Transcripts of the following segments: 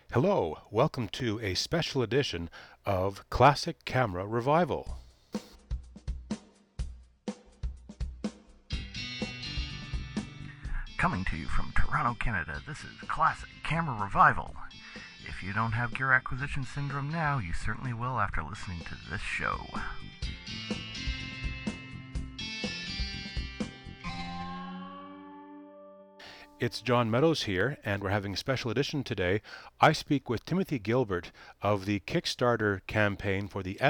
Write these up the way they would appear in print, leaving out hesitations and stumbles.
Hello, welcome to a special edition of Classic Camera Revival. Coming to you from Toronto, Canada, this is Classic Camera Revival. If you don't have gear acquisition syndrome now, you certainly will after listening to this show. It's John Meadows here, and we're having a special edition today. I speak with Timothy Gilbert of the Kickstarter campaign for the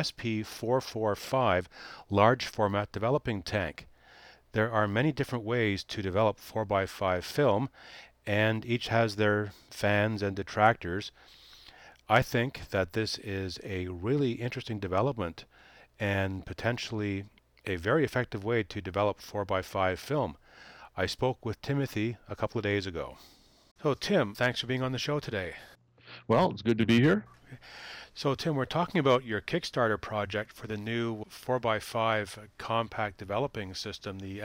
SP445 large format developing tank. There are many different ways to develop 4x5 film, and each has their fans and detractors. I think that this is a really interesting development and potentially a very effective way to develop 4x5 film. I spoke with Timothy a couple of days ago. So, Tim, thanks for being on the show today. Well, it's good to be here. So, Tim, we're talking about your Kickstarter project for the new 4x5 compact developing system, the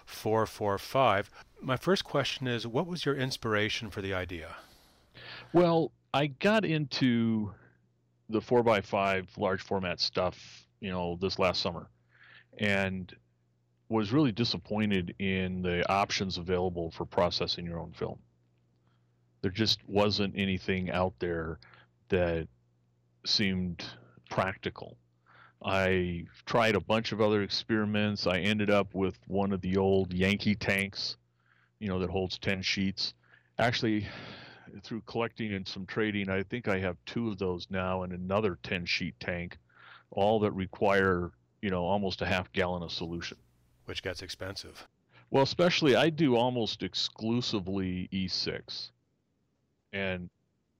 SP445. My first question is, what was your inspiration for the idea? Well, I got into the 4x5 large format stuff, this last summer, and was really disappointed in the options available for processing your own film. There just wasn't anything out there that seemed practical. I tried a bunch of other experiments. I ended up with one of the old Yankee tanks, that holds 10 sheets. Actually, through collecting and some trading, I think I have two of those now and another 10 sheet tank, all that require, almost a half gallon of solution. Which gets expensive. Well, especially I do almost exclusively E6. And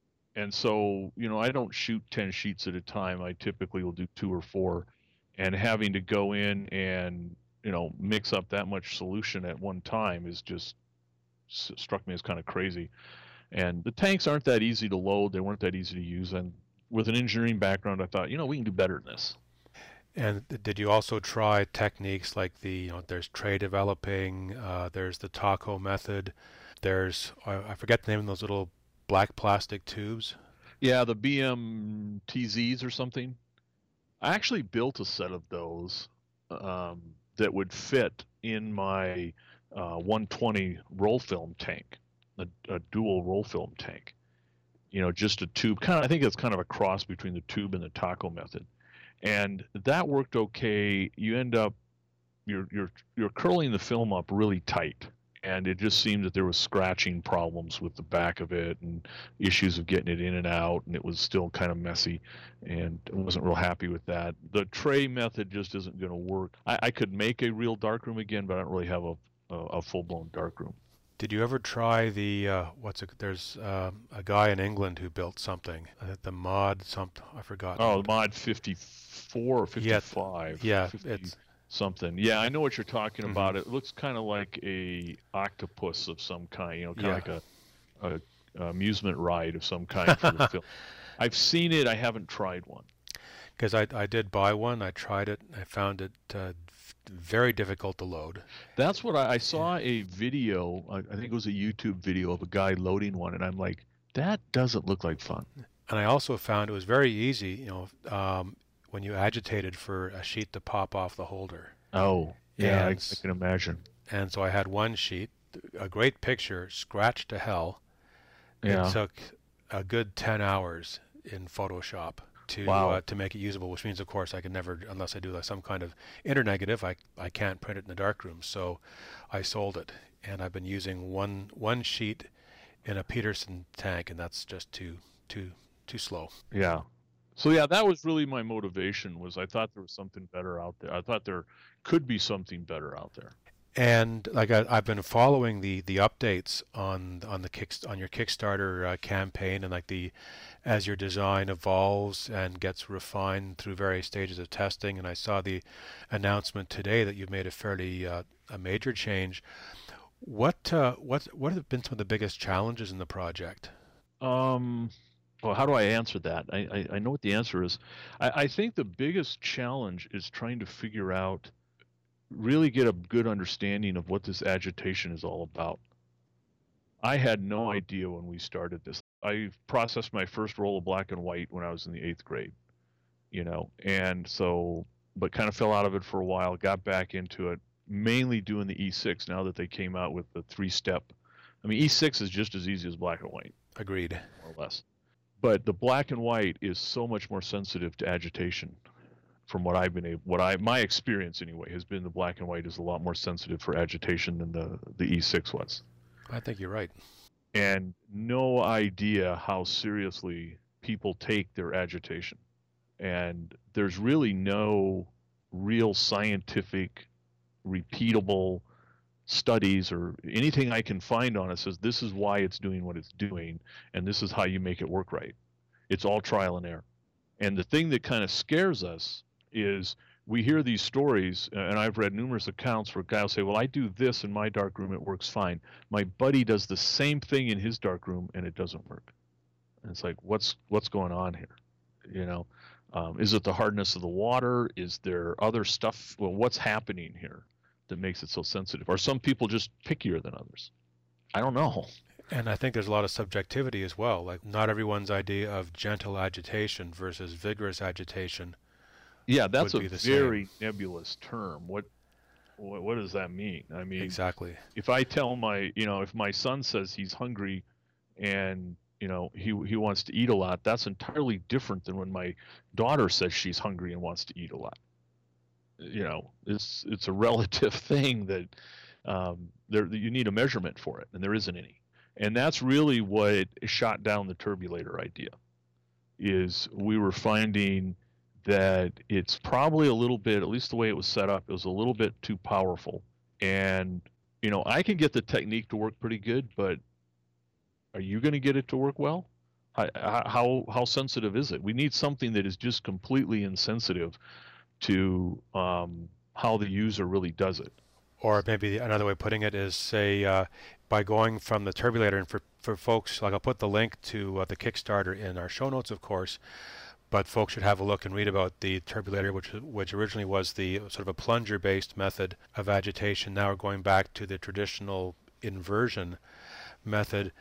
so, I don't shoot 10 sheets at a time. I typically will do 2 or 4, and having to go in and, mix up that much solution at one time is just struck me as kind of crazy. And the tanks aren't that easy to load. They weren't that easy to use. And with an engineering background, I thought, we can do better than this. And did you also try techniques like there's tray developing, there's the taco method, there's, I forget the name of those little black plastic tubes? Yeah, the BMTZs or something. I actually built a set of those that would fit in my 120 roll film tank, a dual roll film tank. Just a tube. I think it's kind of a cross between the tube and the taco method. And that worked okay. You end up you're curling the film up really tight, and it just seemed that there was scratching problems with the back of it and issues of getting it in and out, and it was still kind of messy, and I wasn't real happy with that. The tray method just isn't going to work. I could make a real darkroom again, but I don't really have a full-blown darkroom. Did you ever try there's a guy in England who built something, the mod something, I forgot. Oh, the mod 54 or 55. Yeah, 50 it's something. Yeah, I know what you're talking about. It looks kind of like a octopus of some kind, like a amusement ride of some kind for the film. I've seen it. I haven't tried one. Because I did buy one. I tried it. I found it very difficult to load. That's what I saw a video. I think it was a YouTube video of a guy loading one, and I'm like, that doesn't look like fun. And I also found it was very easy, when you agitated for a sheet to pop off the holder. Oh, yeah, I can imagine. And so I had one sheet, a great picture, scratched to hell. Yeah. It took a good 10 hours in Photoshop to make it usable, which means, of course, I can never, unless I do like some kind of internegative, I can't print it in the darkroom. So I sold it, and I've been using one sheet in a Peterson tank, and that's just too slow. Yeah. So yeah, that was really my motivation. Was I thought there was something better out there. I thought there could be something better out there. And like I've been following the updates on your Kickstarter campaign, and as your design evolves and gets refined through various stages of testing. And I saw the announcement today that you've made a fairly a major change. What have been some of the biggest challenges in the project? Well, how do I answer that? I know what the answer is. I think the biggest challenge is trying to figure out, really get a good understanding of what this agitation is all about. I had no idea when we started this. I processed my first roll of black and white when I was in the 8th grade, and so, but kind of fell out of it for a while, got back into it, mainly doing the E6 now that they came out with the 3-step. I mean, E6 is just as easy as black and white, Agreed. more or less. But the black and white is so much more sensitive to agitation. From what I've been able, my experience anyway has been the black and white is a lot more sensitive for agitation than the E6 was. I think you're right. And no idea how seriously people take their agitation. And there's really no real scientific, repeatable studies or anything I can find on it says this is why it's doing what it's doing, and this is how you make it work right. It's all trial and error. And the thing that kind of scares us is we hear these stories, and I've read numerous accounts where guys say, well, I do this in my darkroom, it works fine. My buddy does the same thing in his darkroom, and it doesn't work. And it's like, what's going on here? Is it the hardness of the water? Is there other stuff? Well, what's happening here that makes it so sensitive? Are some people just pickier than others? I don't know. And I think there's a lot of subjectivity as well. Like, not everyone's idea of gentle agitation versus vigorous agitation. Yeah, that's would a be the very same. nebulous term. What does that mean? I mean, Exactly. if I tell if my son says he's hungry and, he wants to eat a lot, that's entirely different than when my daughter says she's hungry and wants to eat a lot. It's a relative thing that you need a measurement for it, and there isn't any. And that's really what shot down the turbulator idea, is we were finding that it's probably a little bit, at least the way it was set up, it was a little bit too powerful. And, I can get the technique to work pretty good, but are you going to get it to work well? How sensitive is it? We need something that is just completely insensitive to how the user really does it. Or maybe another way of putting it is, say, by going from the turbulator, and for folks, like I'll put the link to the Kickstarter in our show notes, of course, but folks should have a look and read about the turbulator, which originally was the sort of a plunger-based method of agitation. Now we're going back to the traditional inversion method.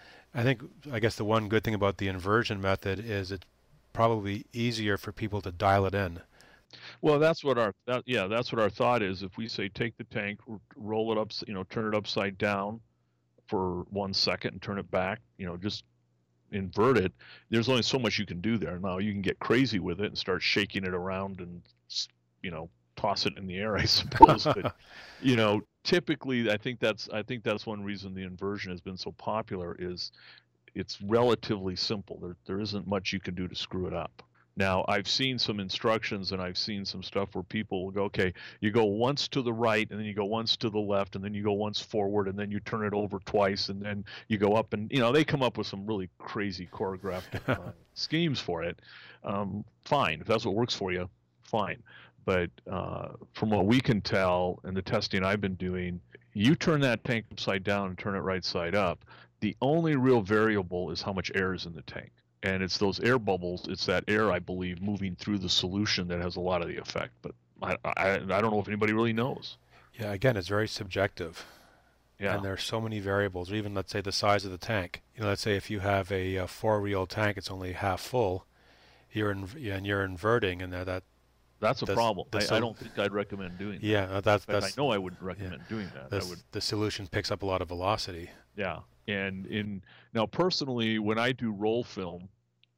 I guess the one good thing about the inversion method is it's probably easier for people to dial it in. Well, that's what our thought is. If we say take the tank, roll it up, turn it upside down for 1 second and turn it back, just invert it. There's only so much you can do there. Now you can get crazy with it and start shaking it around and toss it in the air, I suppose. But typically, I think that's one reason the inversion has been so popular is it's relatively simple. There isn't much you can do to screw it up. Now, I've seen some instructions and I've seen some stuff where people will go, okay, you go once to the right and then you go once to the left and then you go once forward and then you turn it over twice and then you go up, and they come up with some really crazy choreographed schemes for it. Fine, if that's what works for you, fine. But from what we can tell and the testing I've been doing, you turn that tank upside down and turn it right side up, the only real variable is how much air is in the tank. And it's those air bubbles, it's that air, I believe, moving through the solution that has a lot of the effect. But I don't know if anybody really knows. Yeah, again, it's very subjective. Yeah. And there are so many variables, or even, let's say, the size of the tank. Let's say if you have a 4-reel tank, it's only half full, and you're inverting, and that's a problem. I don't think I'd recommend doing that. Yeah, I know I wouldn't recommend doing that. The solution picks up a lot of velocity. Yeah. And now personally, when I do roll film,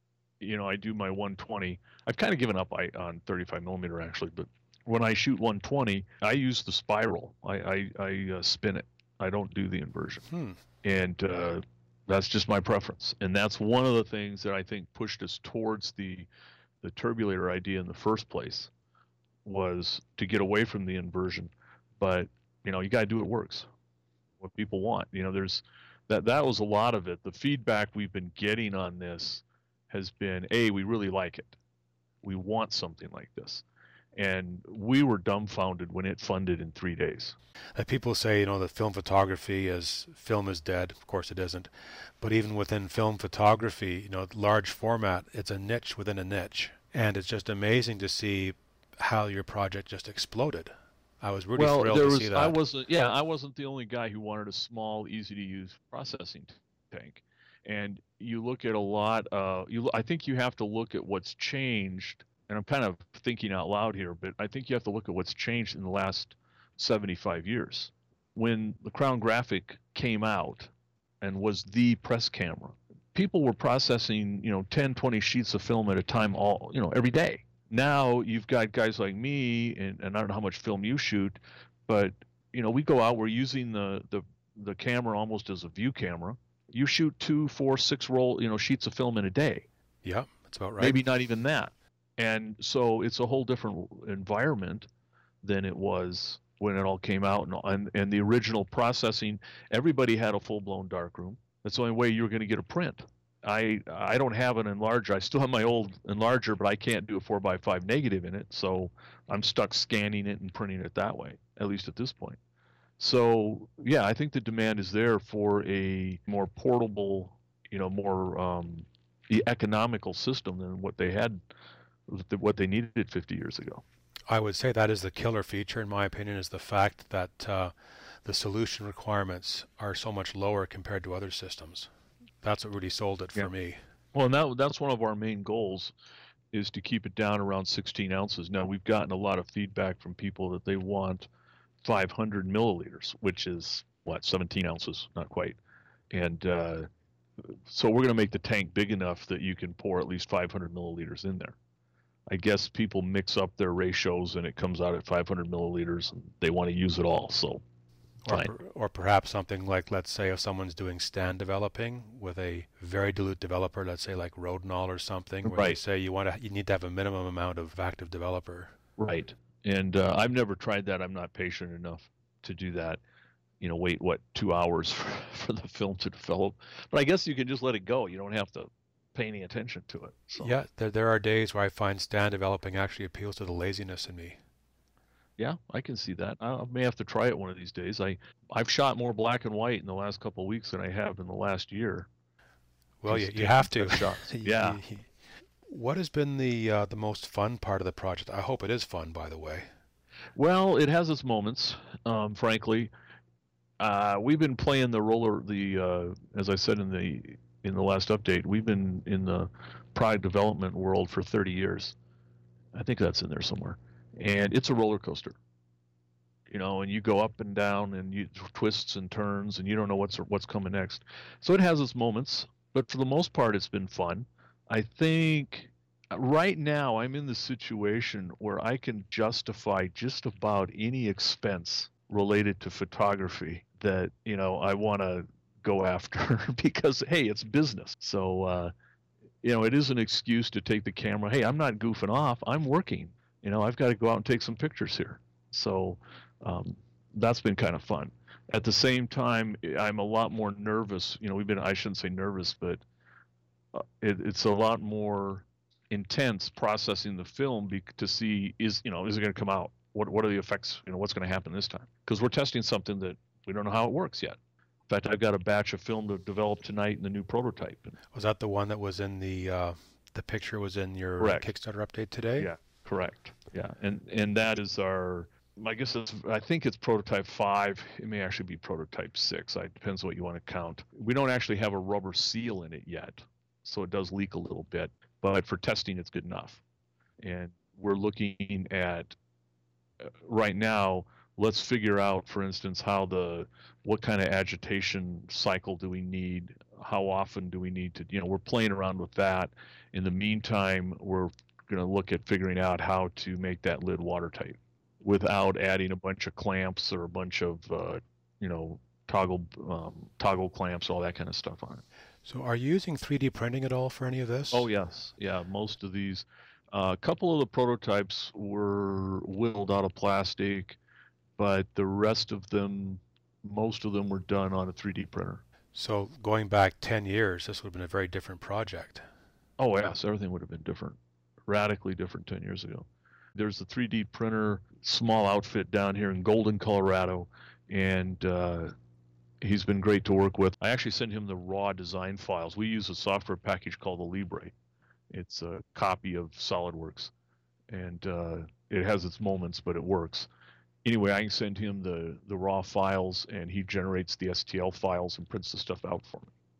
I do my 120. I've kind of given up on 35 millimeter actually, but when I shoot 120, I use the spiral. I spin it. I don't do the inversion. And that's just my preference. And that's one of the things that I think pushed us towards the turbulator idea in the first place, was to get away from the inversion. But you got to do what works, what people want. There's that was a lot of it. The feedback we've been getting on this has been, we really like it. We want something like this. And we were dumbfounded when it funded in 3 days. People say, that film is dead. Of course it isn't. But even within film photography, large format, it's a niche within a niche. And it's just amazing to see how your project just exploded. I was really thrilled to see that. I wasn't the only guy who wanted a small, easy-to-use processing tank. And you look at a lot. I think you have to look at what's changed. And I'm kind of thinking out loud here, but I think you have to look at what's changed in the last 75 years. When the Crown Graphic came out and was the press camera, people were processing, 10, 20 sheets of film at a time every day. Now you've got guys like me, and I don't know how much film you shoot, but, we go out, we're using the camera almost as a view camera. You shoot 2, 4, 6 sheets of film in a day. Yeah, that's about right. Maybe not even that. And so it's a whole different environment than it was when it all came out. And the original processing, everybody had a full-blown darkroom. That's the only way you were going to get a print. I don't have an enlarger. I still have my old enlarger, but I can't do a 4x5 negative in it. So I'm stuck scanning it and printing it that way, at least at this point. So, yeah, I think the demand is there for a more portable, more economical system than what they needed 50 years ago. I would say that is the killer feature, in my opinion, is the fact that the solution requirements are so much lower compared to other systems. That's what really sold it for me. Well, and that's one of our main goals, is to keep it down around 16 ounces. Now, we've gotten a lot of feedback from people that they want 500 milliliters, which is, 17 ounces, not quite. And so we're going to make the tank big enough that you can pour at least 500 milliliters in there. I guess people mix up their ratios and it comes out at 500 milliliters and they want to use it all. So, or perhaps something like, let's say, if someone's doing stand developing with a very dilute developer, let's say like Rodinal or something, where they say you need to have a minimum amount of active developer. Right. And I've never tried that. I'm not patient enough to do that. Wait 2 hours for the film to develop. But I guess you can just let it go. You don't have to pay any attention to it. So. Yeah, there are days where I find stand developing actually appeals to the laziness in me. Yeah, I can see that. I may have to try it one of these days. I've shot more black and white in the last couple of weeks than I have in the last year. Well, you have to. Shots. Yeah. What has been the most fun part of the project? I hope it is fun, by the way. Well, it has its moments, frankly. We've been playing as I said in the last update, we've been in the product development world for 30 years. I think that's in there somewhere. And it's a roller coaster. And you go up and down and you twists and turns and you don't know what's coming next. So it has its moments, but for the most part it's been fun. I think right now I'm in the situation where I can justify just about any expense related to photography that, I want to go after because, hey, it's business. So, it is an excuse to take the camera. Hey, I'm not goofing off. I'm working. I've got to go out and take some pictures here. So that's been kind of fun. At the same time, I'm a lot more nervous. I shouldn't say nervous, but it's a lot more intense processing the film to see is it going to come out? What are the effects? What's going to happen this time? Because we're testing something that we don't know how it works yet. In fact, I've got a batch of film to develop tonight in the new prototype. Was that the one that was in the picture was in your Kickstarter update today? Yeah, correct. Yeah, and that is our. I think it's prototype 5. It may actually be prototype 6. It depends what you want to count. We don't actually have a rubber seal in it yet, so it does leak a little bit. But for testing, it's good enough. And we're looking at right now. Let's figure out, for instance, what kind of agitation cycle do we need? How often do we need to? We're playing around with that. In the meantime, we're going to look at figuring out how to make that lid watertight without adding a bunch of clamps or a bunch of toggle clamps, all that kind of stuff on it. So are you using 3D printing at all for any of this? Oh, yes. Yeah, most of these. A couple of the prototypes were whittled out of plastic, but the rest of them, most of them were done on a 3D printer. So going back 10 years, this would have been a very different project. Oh, yes. Everything would have been different, radically different 10 years ago. There's a 3D printer, small outfit down here in Golden, Colorado, and he's been great to work with. I actually sent him the raw design files. We use a software package called the Libre. It's a copy of SolidWorks, and it has its moments, but it works. Anyway, I can send him the raw files, and he generates the STL files and prints the stuff out for me.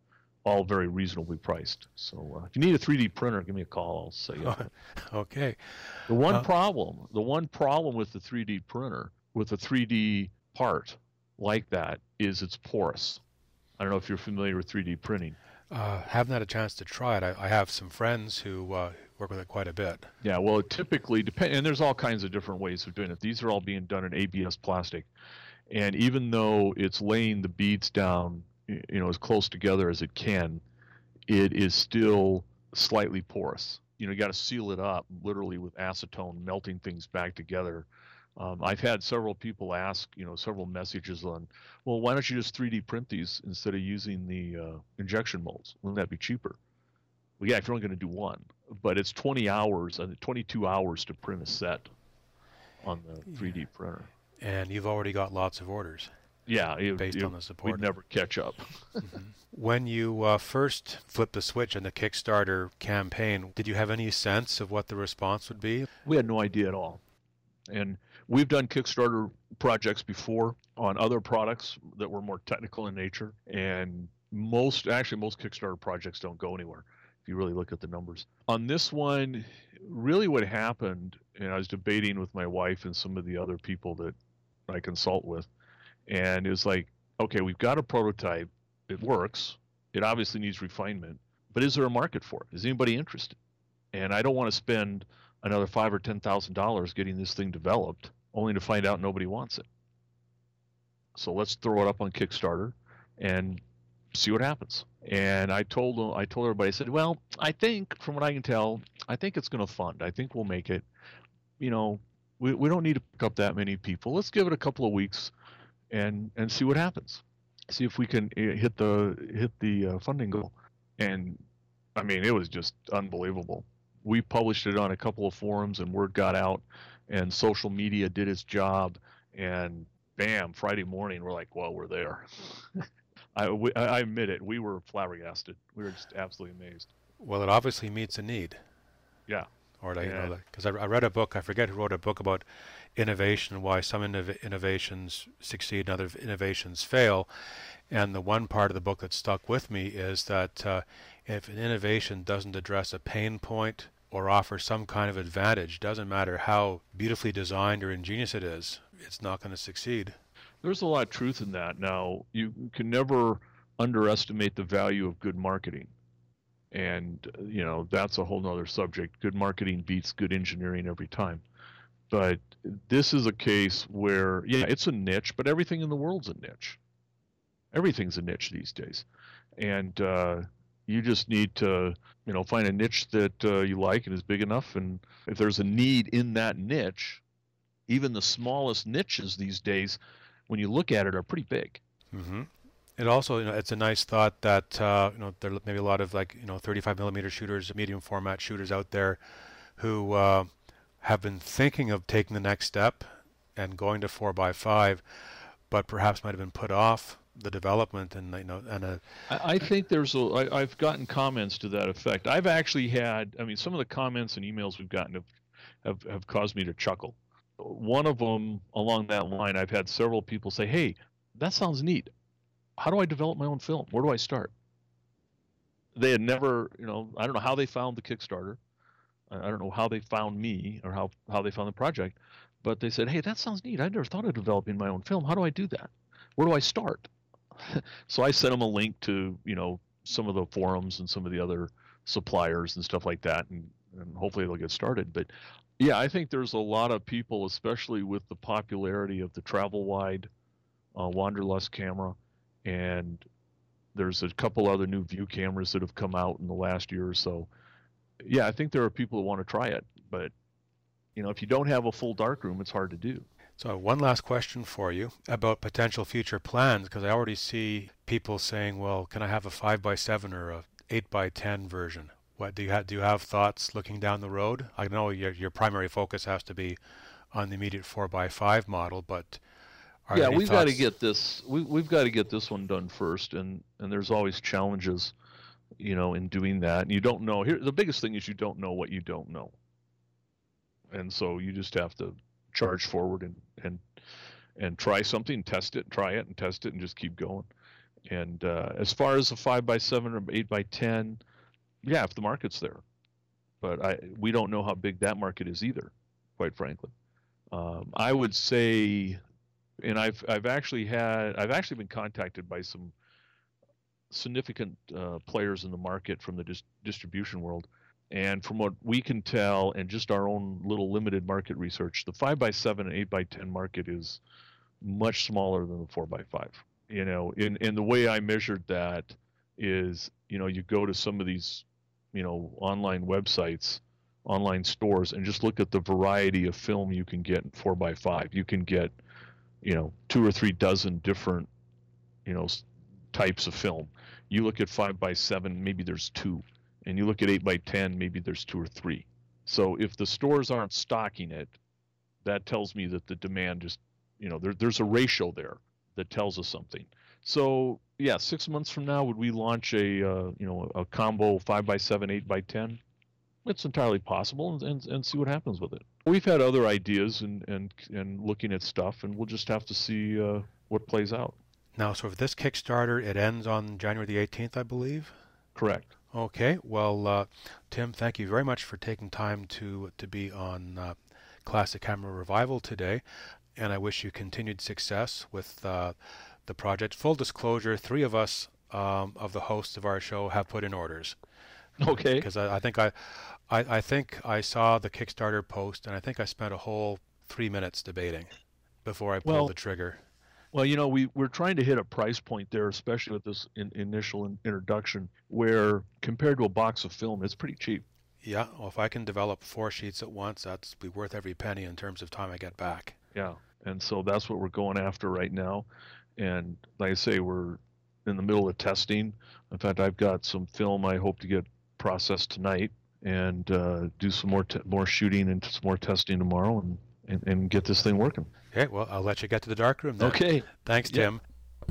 all very reasonably priced. So if you need a 3D printer, give me a call. I'll set you up. Okay. The one problem with the 3D printer, with a 3D part like that, is it's porous. I don't know if you're familiar with 3D printing. Haven't had a chance to try it. I have some friends who work with it quite a bit. Yeah, well, it typically depends, and there's all kinds of different ways of doing it. These are all being done in ABS plastic, and even though it's laying the beads down, as close together as it can, it is still slightly porous. You got to seal it up literally with acetone, melting things back together. I've had several people ask, several messages on, well, why don't you just 3D print these instead of using the injection molds? Wouldn't that be cheaper? Well, yeah, if you're only going to do one, but it's 20 hours, 22 hours to print a set on the 3D printer. And you've already got lots of orders. Yeah, based on the support. We'd never catch up. Mm-hmm. When you first flipped the switch in the Kickstarter campaign, did you have any sense of what the response would be? We had no idea at all. And we've done Kickstarter projects before on other products that were more technical in nature, and most Kickstarter projects don't go anywhere if you really look at the numbers. On this one, really what happened, and I was debating with my wife and some of the other people that I consult with, and it was like, okay, we've got a prototype, it works, it obviously needs refinement, but is there a market for it? Is anybody interested? And I don't want to spend another $5,000 or $10,000 getting this thing developed, only to find out nobody wants it. So let's throw it up on Kickstarter and see what happens. And I told everybody, I said, well, I think, from what I can tell, I think it's going to fund. I think we'll make it. We don't need to pick up that many people. Let's give it a couple of weeks and see what happens. See if we can hit the funding goal. And I mean, it was just unbelievable. We published it on a couple of forums, and word got out, and social media did its job, and bam, Friday morning, we're like, well, we're there. I admit it, we were flabbergasted. We were just absolutely amazed. Well, it obviously meets a need. Yeah. Or because I read a book, I forget who wrote a book about innovation, why some innovations succeed and other innovations fail. And the one part of the book that stuck with me is that if an innovation doesn't address a pain point or offer some kind of advantage, doesn't matter how beautifully designed or ingenious it is, it's not going to succeed. There's a lot of truth in that. Now, you can never underestimate the value of good marketing. And, that's a whole nother subject. Good marketing beats good engineering every time. But this is a case where, yeah, it's a niche, but everything in the world's a niche. Everything's a niche these days. And you just need to, find a niche that you like and is big enough. And if there's a need in that niche, even the smallest niches these days, when you look at it, are pretty big. Mm-hmm. It also, it's a nice thought that there may be a lot of 35 millimeter shooters, medium format shooters out there who have been thinking of taking the next step and going to 4x5, but perhaps might have been put off the development I think I've gotten comments to that effect. I've actually had, some of the comments and emails we've gotten have caused me to chuckle. One of them along that line, I've had several people say, hey, that sounds neat. How do I develop my own film? Where do I start? They had never, I don't know how they found the Kickstarter. I don't know how they found me or how they found the project, but they said, hey, that sounds neat. I never thought of developing my own film. How do I do that? Where do I start? So I sent them a link to, some of the forums and some of the other suppliers and stuff like that, and hopefully they'll get started. But yeah, I think there's a lot of people, especially with the popularity of the travel wide Wanderlust camera, and there's a couple other new view cameras that have come out in the last year or so. Yeah, I think there are people who want to try it, but if you don't have a full darkroom, it's hard to do. So one last question for you about potential future plans, because I already see people saying, well, can I have a 5x7 or a 8x10 version? What do you have thoughts looking down the road? I know your primary focus has to be on the immediate 4x5 model, but we've got to get this. We've got to get this one done first, and there's always challenges, in doing that. And you don't know. Here, the biggest thing is you don't know what you don't know, and so you just have to charge forward and try something, test it, try it, and test it, and just keep going. And as far as a 5x7 or 8x10, yeah, if the market's there. But we don't know how big that market is either, quite frankly. I would say, and I've actually been contacted by some significant players in the market from the distribution world, and from what we can tell, and just our own little limited market research, the 5x7 and 8x10 market is much smaller than the 4x5. You know, in the way I measured that is, you know, you go to some of these, you know, online websites, online stores, and just look at the variety of film you can get in 4x5. You can get, you know, 2 or 3 dozen different, you know, types of film. You look at 5x7, maybe there's 2, and you look at 8x10, maybe there's 2 or 3. So if the stores aren't stocking it, that tells me that the demand is, you know, there's a ratio there that tells us something. So yeah, 6 months from now, would we launch a you know, a combo 5x7, 8x10? It's entirely possible, and see what happens with it. We've had other ideas and looking at stuff, and we'll just have to see what plays out. Now, so for this Kickstarter, it ends on January the 18th, I believe? Correct. Okay. Well, Tim, thank you very much for taking time to be on Classic Camera Revival today, and I wish you continued success with the project. Full disclosure, 3 of us of the hosts of our show have put in orders. Okay. Because I think I saw the Kickstarter post, and I think I spent a whole 3 minutes debating before I pulled the trigger. Well, you know, we're trying to hit a price point there, especially with this initial introduction, where compared to a box of film, it's pretty cheap. Yeah, well, if I can develop 4 sheets at once, that's be worth every penny in terms of time I get back. Yeah, and so that's what we're going after right now. And like I say, we're in the middle of testing. In fact, I've got some film I hope to get processed tonight, and do some more shooting and some more testing tomorrow, and get this thing working. Okay, well, I'll let you get to the darkroom then. Okay. Thanks, Tim.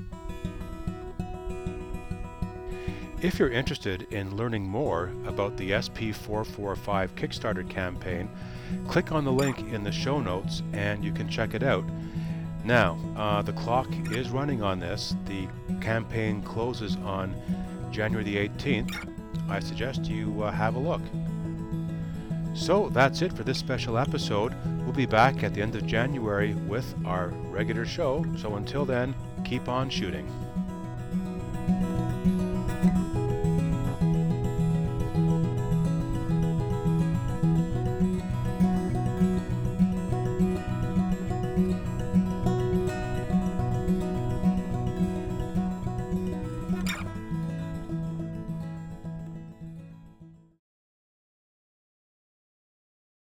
If you're interested in learning more about the SP445 Kickstarter campaign, click on the link in the show notes and you can check it out. Now, the clock is running on this. The campaign closes on January the 18th. I suggest you have a look. So that's it for this special episode. We'll be back at the end of January with our regular show. So until then, keep on shooting.